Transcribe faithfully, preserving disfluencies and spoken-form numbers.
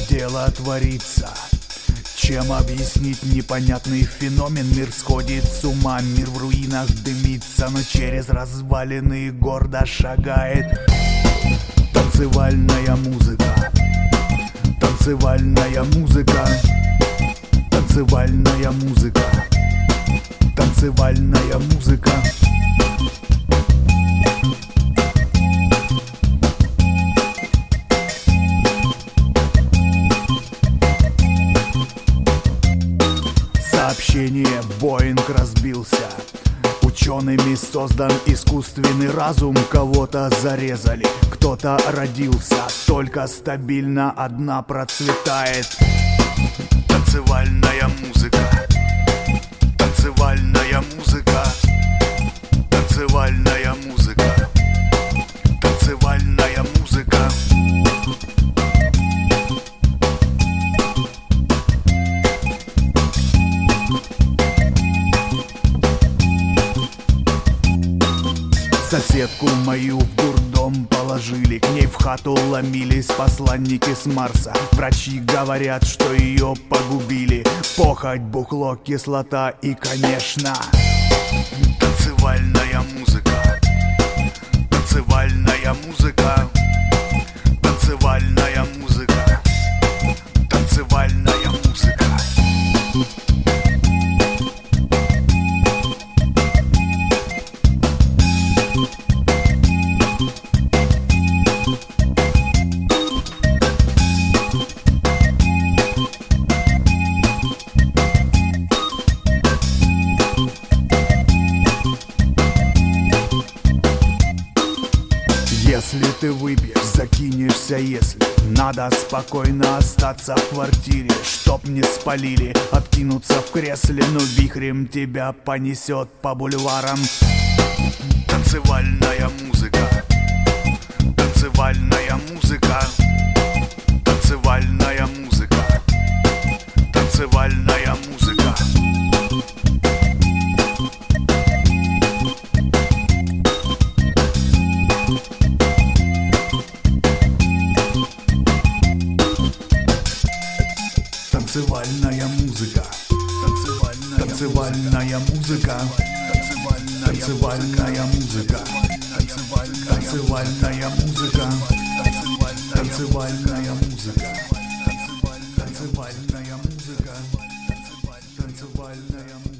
дело творится? Чем объяснить непонятный феномен? Мир сходит с ума, мир в руинах дымится, но через развалины гордо шагает танцевальная музыка. Танцевальная музыка. Танцевальная музыка. Танцевальная музыка. Сообщение: Боинг разбился. Учеными создан искусственный разум. Кого-то зарезали, кто-то родился. Только стабильно одна процветает танцевальная музыка. Танцевальная музыка. Танцевальная музыка. Танцевальная музыка. Соседку мою в дурдом положили, к ней в хату ломились посланники с Марса. Врачи говорят, что ее погубили похоть, бухло, кислота и, конечно, танцевальная музыка. Танцевальная музыка. Танцевальная музыка. Танцевальная музыка. Если ты выпьешь, закинешься, если надо спокойно остаться в квартире, чтоб не спалили, откинуться в кресле, но вихрем тебя понесет по бульварам танцевальная музыка. Танцевальная музыка. Танцевальная музыка. Танцевальная музыка. Танцевальная музыка. Танцевальная музыка. Танцевальная музыка. Танцевальная музыка. Танцевальная музыка. Танцевальная музыка. Танцевальная музыка.